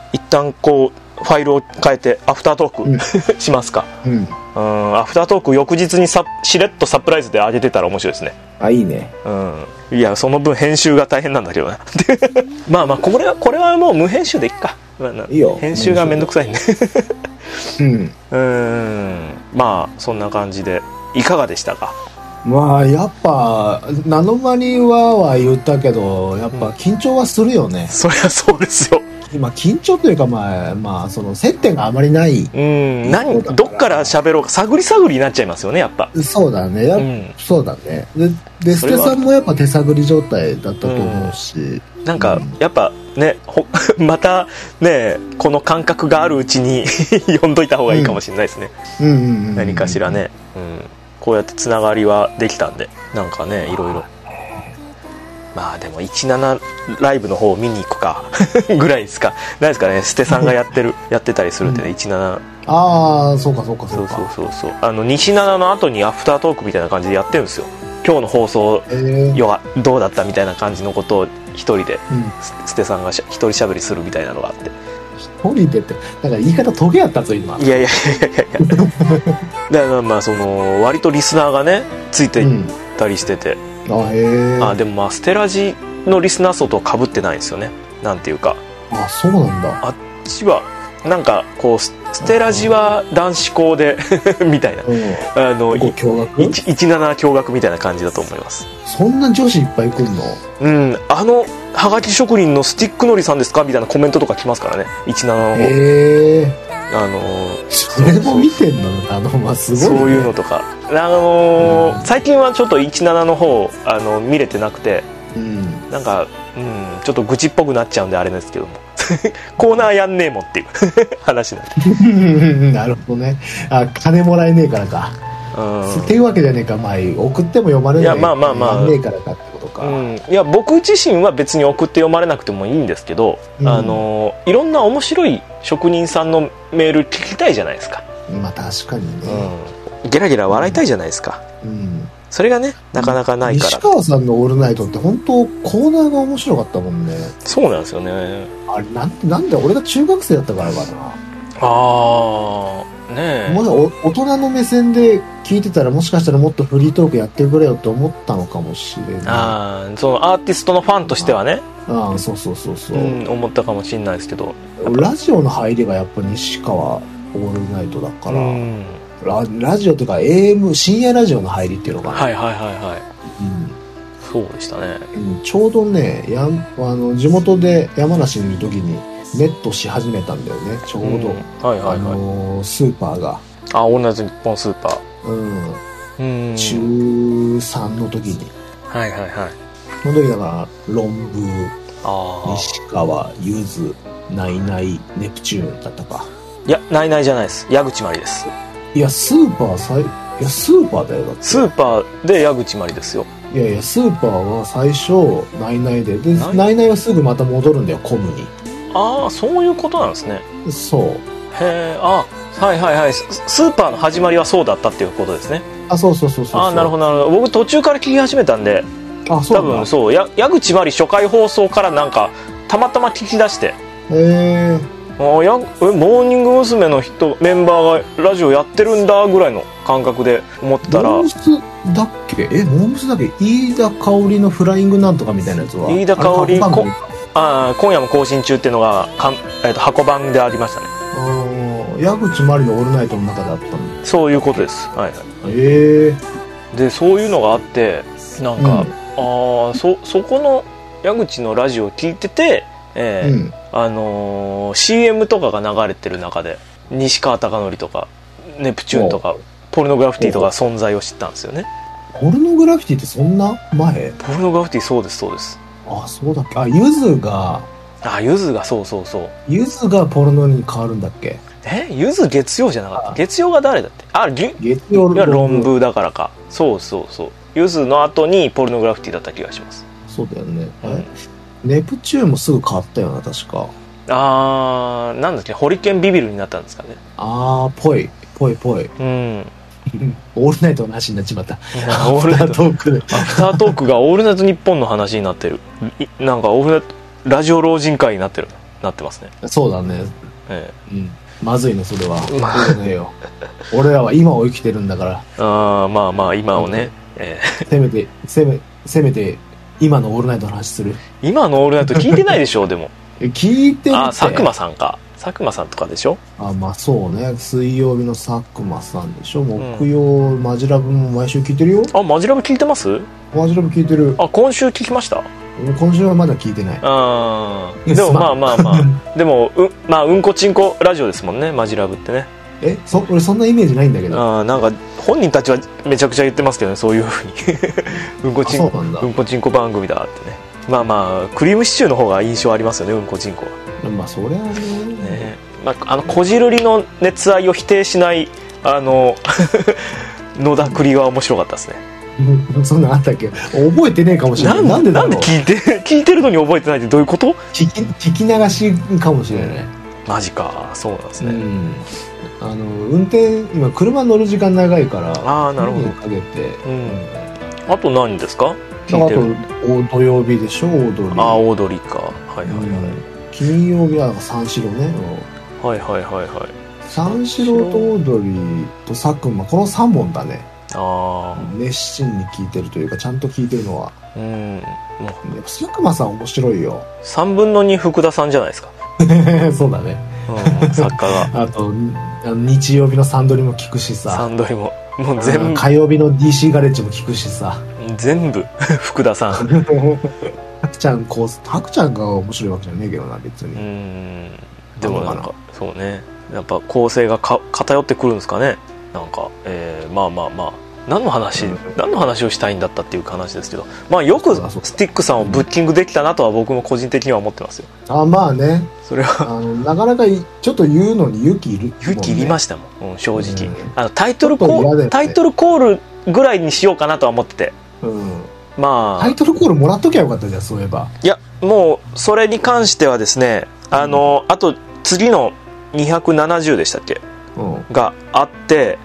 一旦こうファイルを変えてアフタートーク、しますか。アフタートーク翌日にしれっとサプライズで上げてたら面白いですね。 いいね。 いやその分編集が大変なんだけどなまあこれはもう無編集でいっか。 いいよ、 編集がめんどくさいねまあそんな感じでいかがでしたか。 まあやっぱナノマニは言ったけどやっぱ緊張はするよね。 そりゃそうですよ。 今緊張というかまあその接点があまりない。 どっから喋ろうか探りになっちゃいますよねやっぱ。 そうだね。そうだね。でステさんもやっぱ手探り状態だったと思うし、 なんかやっぱねまたねこの感覚があるうちに呼んどいた方がいいかもしれないですね。何かしらね、こうやってつながりはできたんでなんかねいろいろ。まあでも17ライブの方を見に行くかぐらいですか。ないですかね。ステさんがやってたりするんでね、17。 そうか。そう西7の後にアフタートークみたいな感じでやってるんですよ。今日の放送はどうだったみたいな感じのことを一人で、ステさんが一人喋りするみたいなのがあって。 一人でってだから言い方トゲやったぞ今。 いやだからまあその割とリスナーがねついていったりしてて。でもまあステラジのリスナー層と被ってないんですよね。なんていうかそうなんだ。 あっちはなんかこうステラジは男子校でみたいな17共学みたいな感じだと思います。 そんな女子いっぱい来るの？ はがき職人のスティックのりさんですかみたいなコメントとか来ますからね17の方。 それも見てんの？すごい、ね、 そういうのとか最近はちょっと17の方見れてなくて、なんか、ちょっと愚痴っぽくなっちゃうんであれですけどもコーナーやんねえもんっていう話なんでなるほどね。金もらえねえからか。っていうわけじゃねえか。送っても読まれない。 いやまあねえからかってことか。 いや僕自身は別に送って読まれなくてもいいんですけど、いろんな面白い職人さんのメール聞きたいじゃないですか。 まあ確かにね、 ゲラゲラ笑いたいじゃないですか。それがねなかなかないから。 西川さんのオールナイトって本当コーナーが面白かったもんね。 そうなんですよね。 あれなんで俺が中学生だったからかな。 ねえ。 大人の目線で聞いてたらもしかしたらもっとフリートークやってくれよって思ったのかもしれない。 そのアーティストのファンとしてはね。 そう、 思ったかもしれないですけど、 ラジオの入りがやっぱ西川オールナイトだから、ラジオというか AM 深夜ラジオの入りっていうのかな。 そうでしたね。 ちょうどね地元で山梨にいる時にネットし始めたんだよね。ちょうど、スーパーが同じ日本スーパー、中3の時にその時だから論文、西川、ゆず、ナイナイ、ネプチューンだったか。 いやナイナイじゃないです。矢口まりです。 いやスーパーだよ。だってスーパーで矢口まりですよ。 いやスーパーは最初ナイナイでナイナイはすぐまた戻るんだよコムに。 そういうことなんですね。 そう。 へえ。スーパーの始まりはそうだったっていうことですね。 そうなるほど。僕途中から聞き始めたんで多分そう矢口まり初回放送からなんかたまたま聞き出して、モーニング娘。のメンバーがラジオやってるんだぐらいの感覚で思ってたら、 モームスだっけ飯田香織のフライングなんとかみたいなやつは飯田香織今夜も更新中っていうのが箱番でありましたね。 矢口まりのオールナイトの中であったんだ。 そういうことです。でそういうのがあってなんか、そこの矢口のラジオを聞いてて、CM とかが流れてる中で西川貴教とかネプチューンとかポルノグラフィティとか存在を知ったんですよね。 ポルノグラフィティってそんな前？ ポルノグラフィティそうです。 そうだっけ。ゆずがそうゆずがポルノに変わるんだっけ。 ゆず月曜じゃなかった。月曜が誰だって月曜が論文だからか。そうゆずの後にポルノグラフィティだった気がします。 そうだよね。ネプチューンもすぐ変わったよな確か。 なんだっけホリケンビビルになったんですかね。 ぽいオールナイトの話になっちまった。 アフタートークがオールナイトニッポンの話になってる。なんかオールナイトラジオ老人会になってる。 なってますね。 そうだね、まずいねそれは。そうねよ俺らは今を生きてるんだから。 まあ今をね、 せめて今のオールナイトの話する。 今のオールナイト聞いてないでしょでも聞いてるって。 佐久間さんか。佐久間さんとかでしょ。 まあそうね、水曜日の佐久間さんでしょ。木曜、マジラブも毎週聞いてるよ。 マジラブ聞いてます？ マジラブ聞いてる。 今週聞きました？ 今週はまだ聞いてない。 でもまあでもうんこちんこラジオですもんね、マジラブってね。 俺そんなイメージないんだけど。 なんか本人たちはめちゃくちゃ言ってますけどね、そういうふうにうんこちんこ番組だってね。まあクリームシチューの方が印象ありますよね、うんこちんこは。 まあそれはね、 こじるりの熱愛を否定しない野田栗は面白かったですねそんなんあったっけ。覚えてねえかもしれない。なんで聞いてるのに覚えてないってどういうこと？ 聞き流しかもしれない。 マジか。そうなんですね。 運転今車乗る時間長いから。 なるほど。 かけて、 あと何ですか？ あと土曜日でしょ、オードリー。 オードリーか。はいはいはい。 金曜日は三四郎ね。 はいはいはいはい。 三四郎とオードリーと佐久間、この3本だね。熱心に聞いてるというか、ちゃんと聞いてるのは。佐久間さん面白いよ。 3分の2福田さんじゃないですか。 そうだね。 作家が。 あと日曜日のサンドリも聞くしさ。 サンドリもう全部。 火曜日の DC ガレッジも聞くしさ。 全部福田さん。 ハクちゃんが面白いわけじゃねえけどな、別に。 でもなんかそうね、やっぱ構成が偏ってくるんですかね。なんかまあ何の話をしたいんだったっていう話ですけど、よくスティックさんをブッキングできたなとは僕も個人的には思ってますよ。 まあね、 それはなかなかちょっと言うのに勇気いる、 勇気いりましたもん、正直。タイトルコールぐらいにしようかなとは思ってて、タイトルコールもらっときゃよかったじゃん、そういえば。 いや、もうそれに関してはですね、あと次の270でしたっけ、があって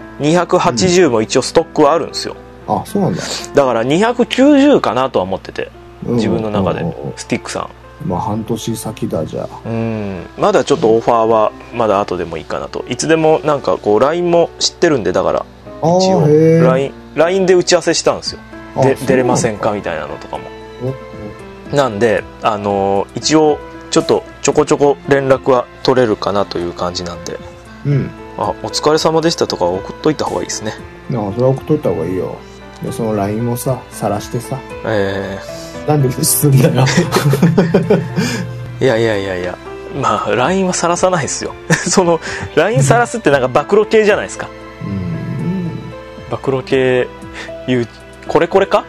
280も一応ストックはあるんですよ。 そうなんだ。 だから290かなとは思ってて、自分の中でスティックさん。 半年先だじゃあ。 まだちょっとオファーはまだ後でもいいかなと。いつでもなんかこう LINE も知ってるんで、だから一応 LINE で打ち合わせしたんですよ。出れませんかみたいなのとかも。なんで一応ちょっとちょこちょこ連絡は取れるかなという感じなんで、お疲れ様でしたとか送っといた方がいいですね。 それは送っといた方がいいよ。でその LINE もさ、晒してさ、なんですんだよいやLINE は晒さないですよその LINE 晒すってなんか暴露系じゃないですか。暴露系これか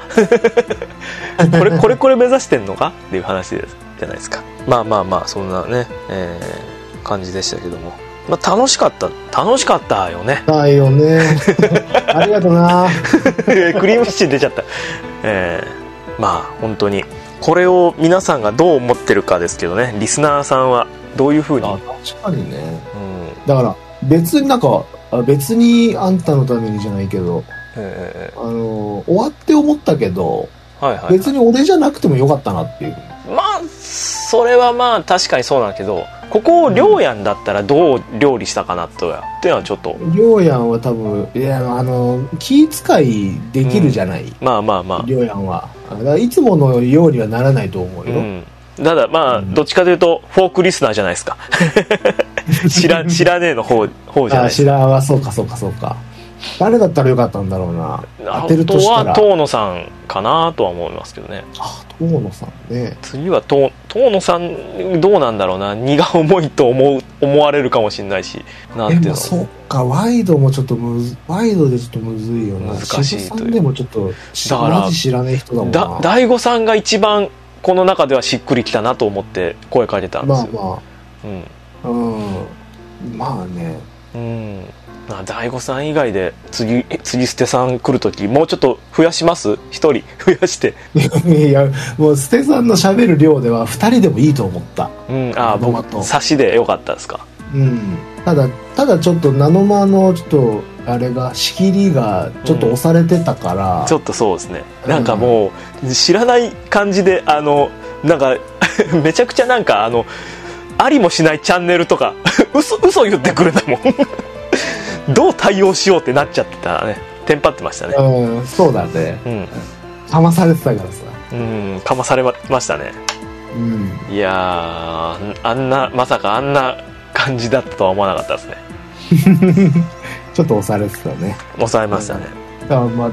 これ目指してんのかっていう話じゃないですか。まあそんなね、感じでしたけども、楽しかったよね。 だよねありがとうなクリームシチュー出ちゃった。本当にこれを皆さんがどう思ってるかですけどね、リスナーさんはどういう風に。 確かにね、だから別にあんたのためにじゃないけど、終わって思ったけど、別に俺じゃなくてもよかったなっていう。 それは確かにそうなんだけど、ここをりょうやんだったらどう料理したかなっていうのはちょっと。 りょうやんは多分気遣いできるじゃない、りょうやんは。だからいつものようにはならないと思うよ。 ただどっちかというとフォークリスナーじゃないですか知らねえの方じゃないですか。 知らんはそうか。誰だったらよかったんだろうな、当てるとしたら。 あとは遠野さんかなとは思いますけどね。 遠野さんね。次は遠野さんどうなんだろうな。荷が重いと思われるかもしれないし、なんていうの。 そっか、ワイドでちょっとむずいよな。 難しいという。 さんでもちょっとマジ知らねえ人だもんな。 大悟さんが一番この中ではしっくりきたなと思って声かけたんですよ。 まあね。 大悟さん以外で次捨てさん来るときもうちょっと増やします？一人増やしていやもう捨てさんの喋る量では2人でもいいと思った。 僕差しでよかったですか。 ただちょっとナノマのちょっとあれが仕切りがちょっと押されてたから、 ちょっとそうですね。なんかもう知らない感じでなんかめちゃくちゃなんかありもしないチャンネルとか嘘言ってくるんだもんどう対応しようってなっちゃってたね。テンパってましたね。 そうだね。かまされてたからさ。 かまされましたね。いやー、まさかあんな感じだったとは思わなかったですねちょっと押されてたね。 押されましたね。 でも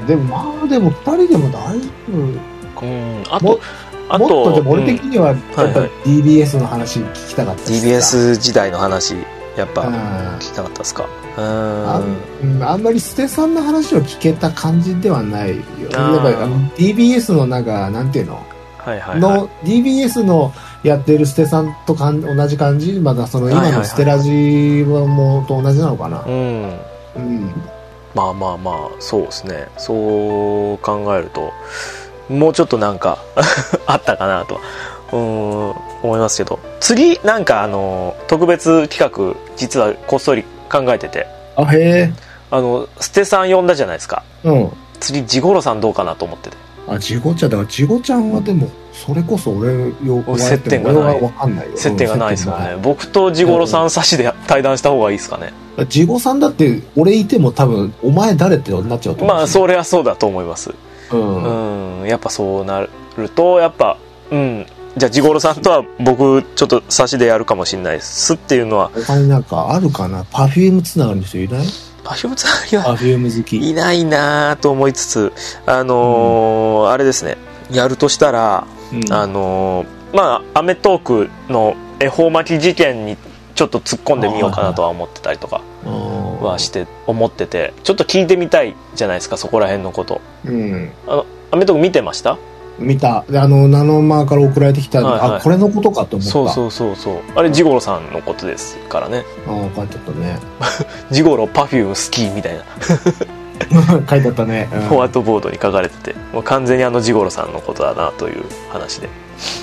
2人でも大丈夫。あともっとでも俺的にはやっぱ DBS の話聞きたかったし、 DBS 時代の話やっぱ聞きたかったですか。 あんまりステさんの話を聞けた感じではないよ。やっぱりDBS のなんていうの、DBS のやってるステさんと同じ感じ、まだその今のステラジもと同じなのかな。まあそうですね。そう考えるともうちょっとなんかあったかなと思いますけど、次なんか特別企画実はこっそり考えてて、ステさん呼んだじゃないですか。次ジゴロさんどうかなと思ってて。 ジゴちゃんだから、ジゴちゃんはでもそれこそ俺接点がない。接点がないですもんね。僕とジゴロさん差しで対談した方がいいですかね。 ジゴさんだって俺いても多分お前誰ってなっちゃうと思う。 まあそれはそうだと思います。やっぱそうなるとやっぱじゃあジゴロさんとは僕ちょっと差しでやるかもしれないですっていうのは。 他になんかあるかな。パフュームつながる人いない？ パフュームつながりはパフューム好きいないなと思いつつ、あれですね、やるとしたら、アメトークの恵方巻き事件にちょっと突っ込んでみようかなとは思ってたりとかはして思ってて、ちょっと聞いてみたいじゃないですか、そこら辺のこと。アメトーク見てました？ 見た。ナノマーから送られてきた、これのことかと思った。 そうあれジゴロさんのことですからね。 書いてあったねジゴロパフューム好きみたいな書いてあったね。 ホワイトボードに書かれてて、もう完全にジゴロさんのことだなという話で。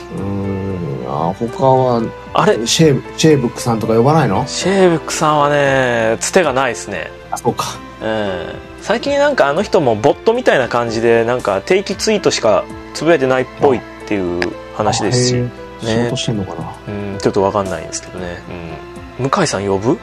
他はあれシェーブックさんとか呼ばないの？ シェーブックさんはねつてがないですね。 そうか。 最近なんか人もボットみたいな感じでなんか定期ツイートしかつぶやいてないっぽいっていう話ですし、 仕事してんのかな。ちょっと分かんないんですけどね。向井さん呼ぶ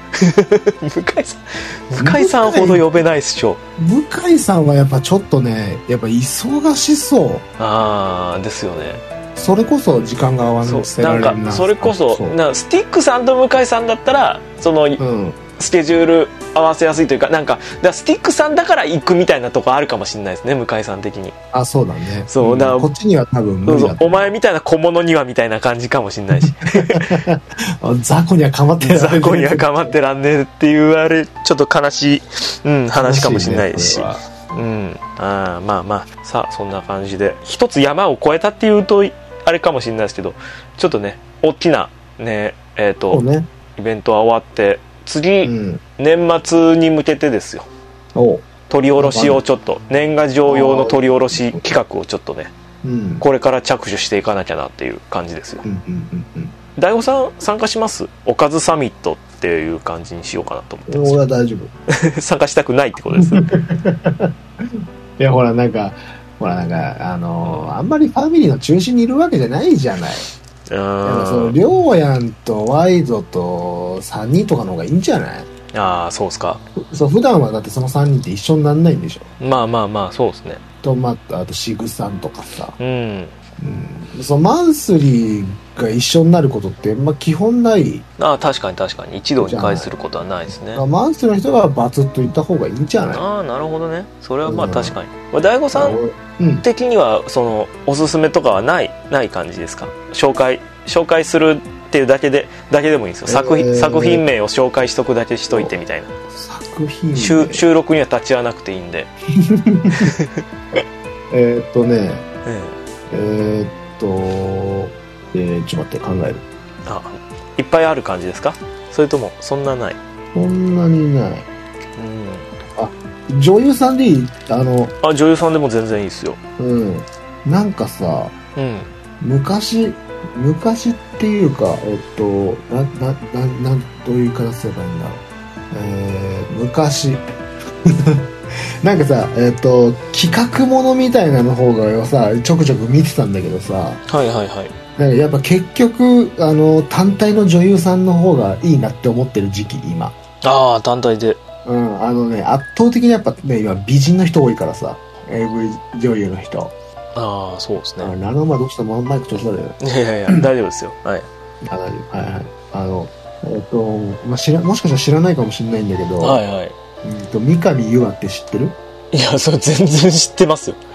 向井さんほど呼べないっしょ。 向井さんはやっぱちょっとね、やっぱ忙しそう。 ですよね。 それこそ時間が合わなくてなんかそれこそスティックさんと向井さんだったらスケジュール合わせやすいというか、なんかスティックさんだから行くみたいなとこあるかもしれないですね、向井さん的に。 そうだね。 そうだからこっちには多分無理だと。 お前みたいな小物にはみたいな感じかもしれないし雑魚にはかまってらんねえ、 雑魚にはかまってらんねえっていうあれちょっと悲しい、話かもしれないですし、まあさあそんな感じで一つ山を越えたっていうとあれかもしれないですけど、ちょっとね大きなねイベントは終わって次、年末に向けてですよ、取り下ろしをちょっと年賀状用の取り下ろし企画をちょっとね、これから着手していかなきゃなっていう感じですよ。大悟さん参加します？おかずサミットっていう感じにしようかなと思ってます。 俺は大丈夫参加したくないってことですいやほらなんかあんまりファミリーの中心にいるわけじゃないじゃない。そのりょうやんとワイドと3人とかの方がいいんじゃない？ そうっすか。 普段はだってその3人って一緒になんないんでしょ。 まあそうですね。 とあとシグさんとかさ、そのマンスリーが一緒になることって基本ない。 確かに一堂に会することはないですね。 マンスリーの人がバツッと言った方がいいんじゃない？ なるほどね。それは確かに。大悟さん的にはそのおすすめとかはない感じですか？紹介するっていうだけでもいいんですよ。作品名を紹介しとくだけしといてみたいな。 作品名収録には立ち会わなくていいんでちょっと待って考える。 いっぱいある感じですか？それともそんなない？ そんなにない。女優さんでいい？ 女優さんでも全然いいですよ。 なんかさ、昔っていうかどういう言い方すればいいんだろう。昔なんかさ企画ものみたいなの方がさちょくちょく見てたんだけどさ、 だからやっぱ結局単体の女優さんの方がいいなって思ってる時期今。 ああ単体で。 圧倒的にやっぱね今美人の人多いからさ、 AV 女優の人。 ああそうですね。 ナノマどうしたのマイク調子悪い。 いや大丈夫ですよ。はい。 大丈夫。はいはい。もしかしたら知らないかもしれないんだけど、 はいはい。 三上優愛って知ってる？ いやそれ全然知ってますよ。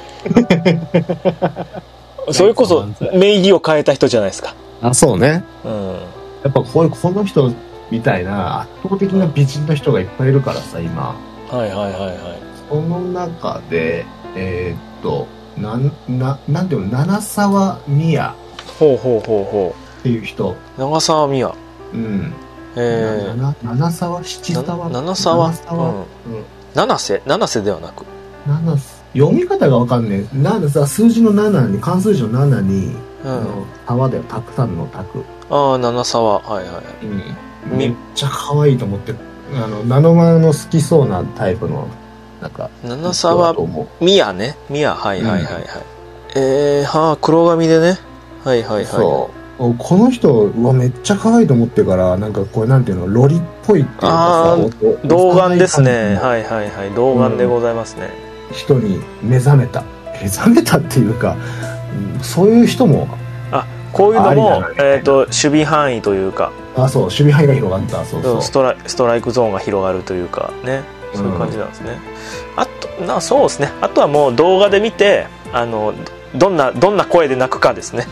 それこそ名義を変えた人じゃないですか。 あ、そうね。 うん。 やっぱこの人みたいな圧倒的な美人の人がいっぱいいるからさ今。 はいはいはいはい。 その中でなんていうの、七沢美也。 ほうっていう人。 長澤美也。 うん。七沢七沢。 七沢。うん。七瀬ではなく。 読み方がわかんねえ。数字の7に、漢数字の7に、沢だよ、たくさんのたく。 ああ、七沢。はいはい。 うん。めっちゃ可愛いと思って、ナノマの好きそうなタイプの、なんか。 七沢美也ね。美也、はいはいはいはい。黒髪でね。はいはいはい。 そう。この人はめっちゃ可愛いと思ってから、なんかこれなんていうの、ロリっぽいっていうかさ、 童顔ですね。はいはいはい。童顔でございますね。 人に目覚めたっていうか、そういう人もこういうのも、守備範囲というか、 そう守備範囲が広がった。そうストライクゾーンが広がるというかね、そういう感じなんですね。そうですね。あとはもう動画で見てどんな声で泣くかですね。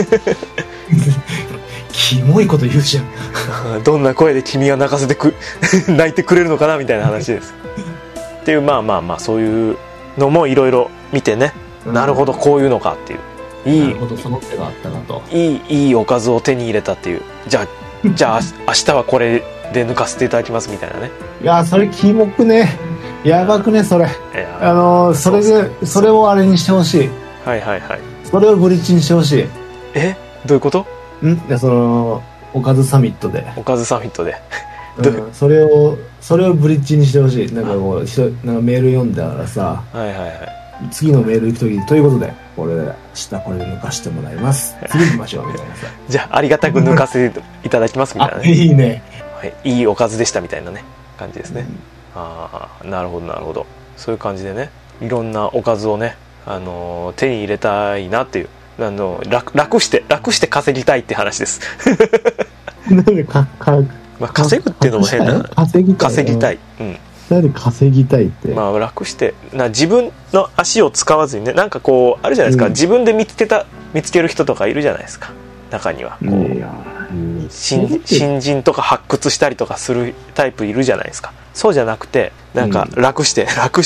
キモいこと言うじゃん。どんな声で君は泣いてくれるのかなみたいな話です。っていうまあそういうのもいろいろ見てね、なるほどこういうのかっていう、 なるほどその手があったなと、 いいおかずを手に入れたっていう、じゃあ明日はこれで抜かせていただきますみたいなね。 いやそれキモくね、やばくねそれ。それをあれにしてほしい。 はいはいはい。 それをブリッジにしてほしい。 どういうこと？ おかずサミットで。それをブリッジにしてほしい。なんかこうなんかメール読んだらさ、 はいはいはい。 次のメール行くときということで、明日これで抜かしてもらいます。次行きましょうみたいなさ。 じゃあありがたく抜かせていただきますみたいなね。 いいね。 はい、いいおかずでしたみたいなね感じですね。なるほどなるほど。そういう感じでね、いろんなおかずをね、手に入れたいなっていう、楽して稼ぎたいって話です。 なんで稼ぐっていうのも変だな。稼ぎたい。うん。 なんで稼ぎたいって。 楽して自分の足を使わずにね、なんかこうあるじゃないですか、自分で見つける人とかいるじゃないですか。中にはこう新人とか発掘したりとかするタイプいるじゃないですか。そうじゃなくて、なんか楽して。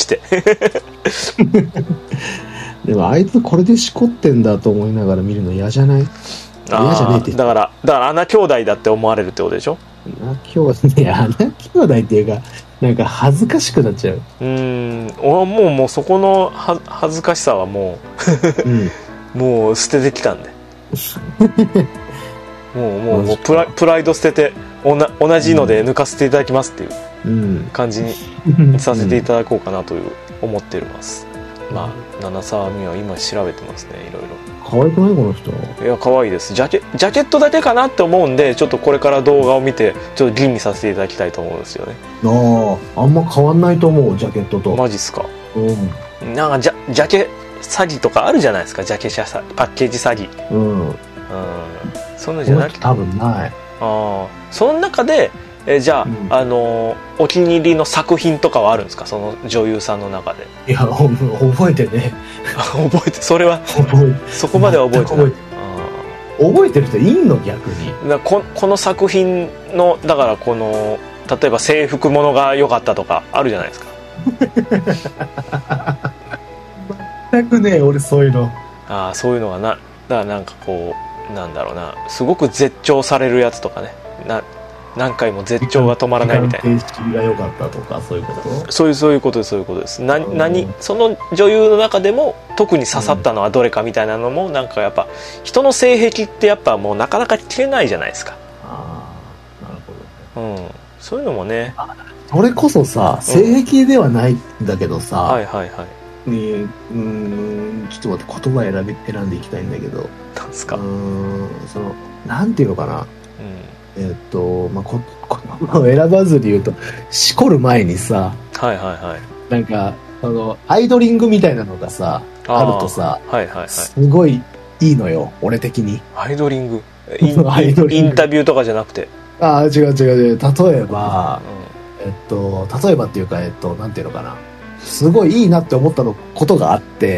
でもあいつこれでしこってんだと思いながら見るの嫌じゃない？嫌じゃねえって。 だから穴兄弟だって思われるってことでしょ。 穴兄弟っていうか、なんか恥ずかしくなっちゃう。 もうそこの恥ずかしさはもう、もう捨ててきたんで。もうプライド捨てて同じので抜かせていただきますっていう感じにさせていただこうかなという思っております。七沢美は今調べてますね、いろいろ。 可愛くないこの人？ いや可愛いです。ジャケットだけかなって思うんで、ちょっとこれから動画を見てちょっと吟味させていただきたいと思うんですよね。 あんま変わんないと思う、ジャケットと。 マジっすか？なんかジャケ詐欺とかあるじゃないですか、ジャケパッケージ詐欺。そんなじゃなくて多分ない。 その中でじゃあ、お気に入りの作品とかはあるんですか、その女優さんの中で。 いや覚えてね。 覚えて、それはそこまでは覚えてない。 覚えてる人いんの？逆にこの作品の、だから例えば制服ものが良かったとかあるじゃないですか。 全くね、俺そういうの。 そういうのがだからなんかこうなんだろうな、すごく絶頂されるやつとかね、何回も絶頂が止まらないみたいな。 時間が良かったとか、そういうこと？ そういうことです。その女優の中でも特に刺さったのはどれかみたいなのも、なんかやっぱ人の性癖ってやっぱもうなかなか消えないじゃないですか。 なるほど。 そういうのもね。 それこそさ、性癖ではないんだけどさ、 ちょっと待って、言葉選んでいきたいんだけど。 なんですか？ なんていうのかな。まあ、言葉を選ばずに言うと、しこる前にさ、 はいはいはい。 なんか、アイドリングみたいなのがさ、あるとさ、 はいはいはい。 すごいいいのよ、俺的に。 アイドリングインタビューとかじゃなくて。 違う。例えば、例えばっていうか、なんていうのかな。すごいいいなって思ったことがあって、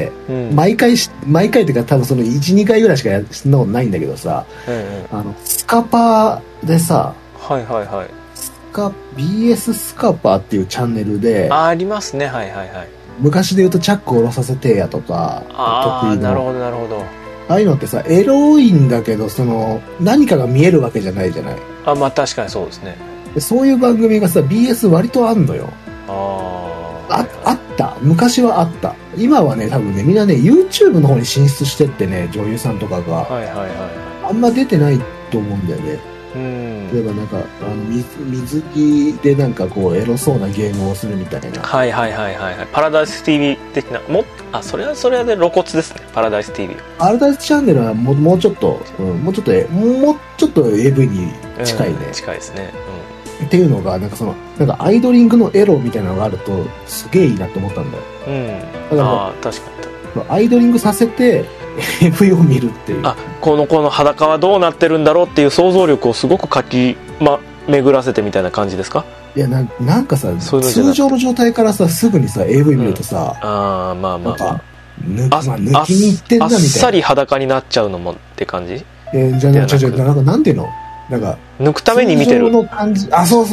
毎回っていうか多分その 1,2 回ぐらいしかそんなことないんだけどさ、スカパーでさ、 はいはいはい。 BS スカパーっていうチャンネルで、 ありますね、はいはいはい。 昔で言うとチャック下ろさせてやとか、 得意の。なるほどなるほど。 ああいうのってさ、エロいんだけど、何かが見えるわけじゃないじゃない。 まあ確かにそうですね。 そういう番組がさ、BS 割とあんのよ。あった。昔はあった。今はね、多分ね、みんなね、YouTube の方に進出してってね、女優さんとかが。あんま出てないと思うんだよね。例えばなんか、水着でなんかこう、エロそうなゲームをするみたいな。 はい。パラダイス TV 的な、それはそれで露骨ですね、パラダイス TV。 パラダイスチャンネルはもうちょっと、もうちょっと AV に近いね。 近いですね。 っていうのがなんかアイドリングのエロみたいなのがあるとすげえいいなと思ったんだよ。 だから確かにアイドリングさせて AV を見るっていう。 この裸はどうなってるんだろうっていう想像力をすごく巡らせてみたいな感じですか？ いやなんかさ、通常の状態からさすぐにさ AV 見るとさ、抜きにいってんだみたいな。あっさり裸になっちゃうのもって感じ？ じゃなんかなんていうの？なんか抜くために見てるの感じ。そう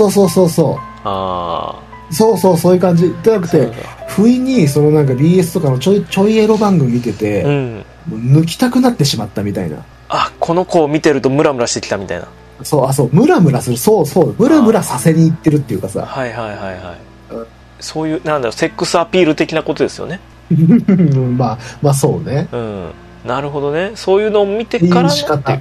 そういう感じじゃなくて、不意になんか BS とかのちょいエロ番組見てて、抜きたくなってしまったみたいな。 この子を見てるとムラムラしてきたみたいな。 ムラムラする。ムラムラさせにいってるっていうかさ。 はい。そういうセックスアピール的なことですよね。 まあそうね。 なるほどね。そういうのを見てからのっていう。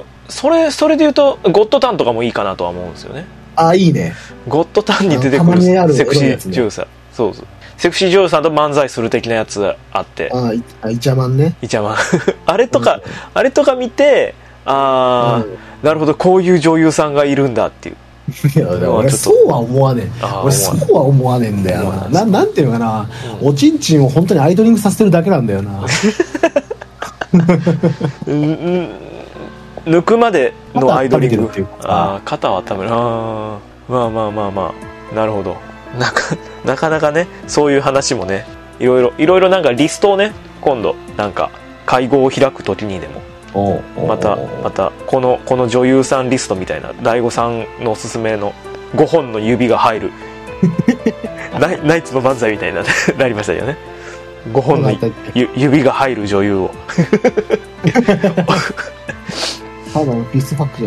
それで言うとゴッドタンとかもいいかなとは思うんですよね。 いいね。 ゴッドタンに出てくるセクシー女優さん、そうセクシー女優さんと漫才する的なやつあって、 イチャマンね。 イチャマンあれとか見て、なるほど、こういう女優さんがいるんだっていう。 いや俺そうは思わねえ。俺そうは思わねえんだよな。なんていうのかな、おちんちんを本当にアイドリングさせてるだけなんだよな。 抜くまでのアイドリング。肩を温める。まあなるほど。なかなかね、そういう話もね、いろいろなんかリストをね、今度なんか会合を開く時にでもまたこの女優さんリストみたいな、大悟さんのおすすめの5本の指が入るナイツの漫才みたいななりましたよね。5本の指が入る女優をただのピースファック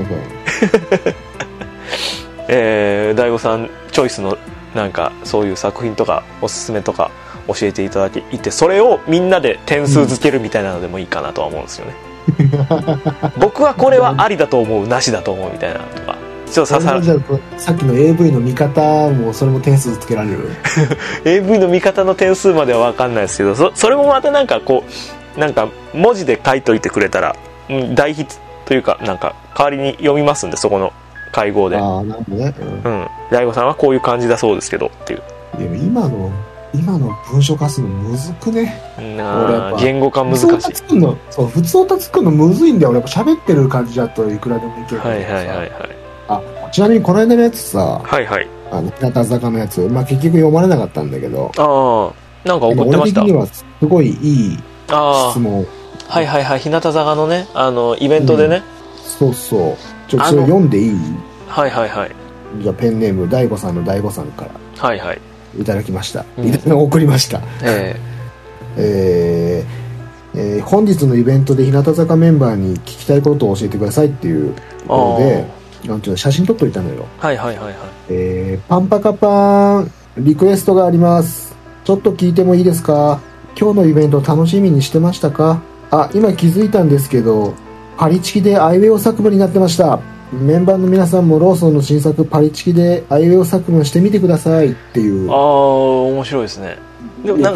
だよ。大悟さんチョイスのなんかそういう作品とかおすすめとか教えていただいて、それをみんなで点数付けるみたいなのでもいいかなとは思うんですよね。僕はこれはありだと思う、なしだと思うみたいなとか。ちょっとさっきの AV の見方もそれも点数つけられる？ AV の見方の点数までは分かんないですけど、それもまたなんかこうなんか文字で書いといてくれたら、代筆というかなんか代わりに読みますんで、そこの会合で。 なるほどね。 大悟さんはこういう感じだそうですけどっていう。 でも今の文章化するのむずくね。 言語化難しい。 普通歌作るのむずいんだよ。俺やっぱ喋ってる感じだといくらでもいけるからさ。ちなみにこの間のやつさ、日向坂のやつ、結局読まれなかったんだけど、 なんか怒ってました。 俺的にはすごいいい質問。 日向坂のね、イベントでね。 そうそう。ちょっとそれ読んでいい？じゃあペンネーム大悟さんの大悟さんからいただきました。送りました。本日のイベントで日向坂メンバーに聞きたいことを教えてくださいっていうので、写真撮っといたのよ。パンパカパンリクエストがあります。ちょっと聞いてもいいですか？今日のイベント楽しみにしてましたか？今気づいたんですけど、パリチキでアイウェイオ作文になってました。メンバーの皆さんもローソンの新作パリチキでアイウェイオ作文してみてくださいっていう。 面白いですね。でもなんか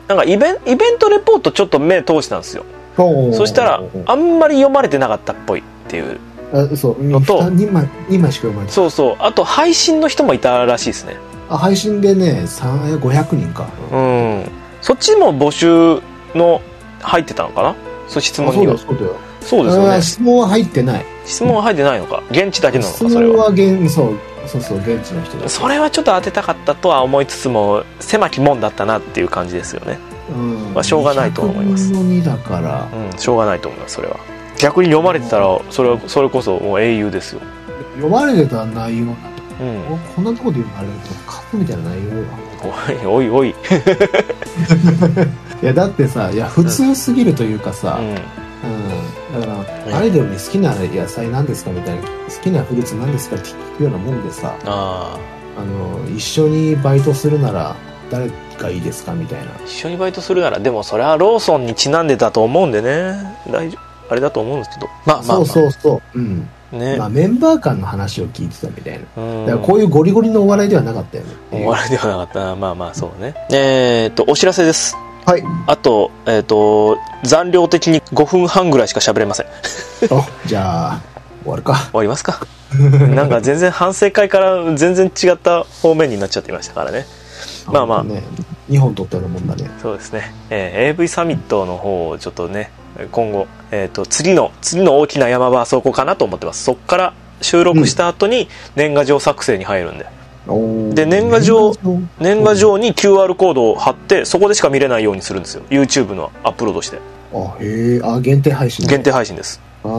なんかイベントレポートちょっと目通したんですよ。そしたらあんまり読まれてなかったっぽいっていうのと、 2枚しか読まれてない。 そうそう、あと配信の人もいたらしいですね。 配信でね500人か。 そっちも募集の入ってたのかな、そう質問には。 そうだよそうですよね。 質問は入ってない。 質問は入ってないのか、現地だけなのか。それは質問はそう現地の人だ。 それはちょっと当てたかったとは思いつつも狭き門だったなっていう感じですよね。まあしょうがないと思います。 200分の2だから、 しょうがないと思います。それは逆に読まれてたらそれこそもう英雄ですよ。 読まれてた内容こんなところで読まれるとカフみたいな内容おいいやだってさ、いや普通すぎるというかさ、だからアイドルに好きな野菜なんですかみたいな、好きなフルーツなんですかって聞くようなもんでさ、一緒にバイトするなら誰がいいですかみたいな。 一緒にバイトするなら、でもそれはローソンにちなんでたと思うんでね、あれだと思うんですけど、 そう、ね、メンバー間の話を聞いてたみたいな。だからこういうゴリゴリのお笑いではなかったよね。 お笑いではなかったな。まあそうね。お知らせです。 はい。 あと残量的に5分半ぐらいしか喋れません。 じゃあ終わるか。 終わりますか。なんか全然反省会から全然違った方面になっちゃっていましたからね。まあね、 2本取ったようなもんだね。 そうですね。AV サミットの方をちょっとね、今後、次の大きな山場はそこかなと思ってます。そこから収録した後に年賀状作成に入るんで、で年賀状に QR コードを貼って、そこでしか見れないようにするんですよ。 YouTube のアップロードして。 限定配信。 限定配信です。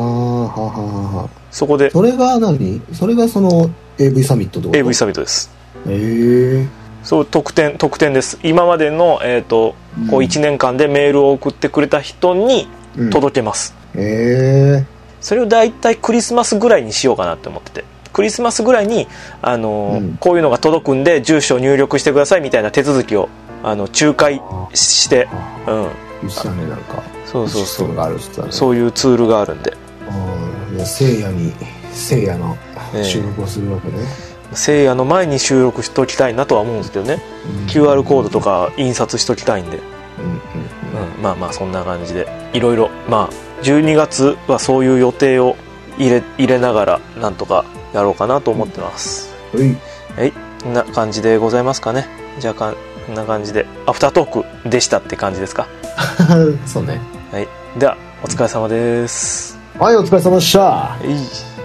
そこでそれがその AV サミットってこと？ AV サミットです。そう特典です。今までの、こう1年間でメールを送ってくれた人に届けます。それをだいたいクリスマスぐらいにしようかなって思ってて、クリスマスぐらいに、こういうのが届くんで住所を入力してくださいみたいな手続きを仲介して、 なんかそうそういうツールがあるんで、 聖夜の収録をするわけね。 聖夜の前に収録しときたいなとは思うんですけどね。QR コードとか印刷しときたいんで、まあそんな感じでいろいろ、12月はそういう予定を入れながらなんとかやろうかなと思ってます。はい、こんな感じでございますかね。じゃあこんな感じでアフタートークでしたって感じですか。 そうね。 はい、ではお疲れ様です。 はい、お疲れ様でした。